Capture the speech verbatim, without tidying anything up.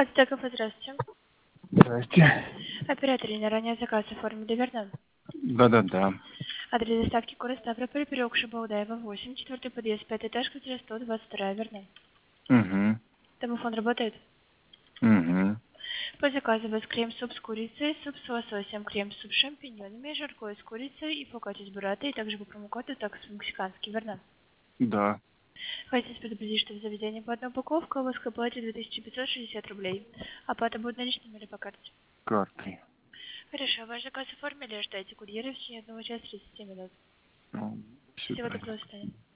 Ацтеков, здравствуйте. Здрасте. Оператор, не ранее заказ оформили, верно? Да-да-да. Адрес доставки город Ставрополь, переулок Шабаудаева, восемь, четвертый подъезд, пятый этаж, квартира сто двадцать два, верно? Угу. Домофон работает? Угу. По заказу у вас крем-суп с курицей, суп с лососем, крем-суп с шампиньонами, жаркое с курицей и фокаччи с бурратой, и также по промокоду такс по-мексикански, верно? Да. Хотите предупредить, что в заведении по одной упаковке у вас к оплате две тысячи пятьсот шестьдесят рублей. Оплата будет наличными или по карте? Картой. Хорошо, ваш заказ оформили, ждайте курьера в течение одного часа тридцати минут. Ну, до Всего свидания. доброго, Таня.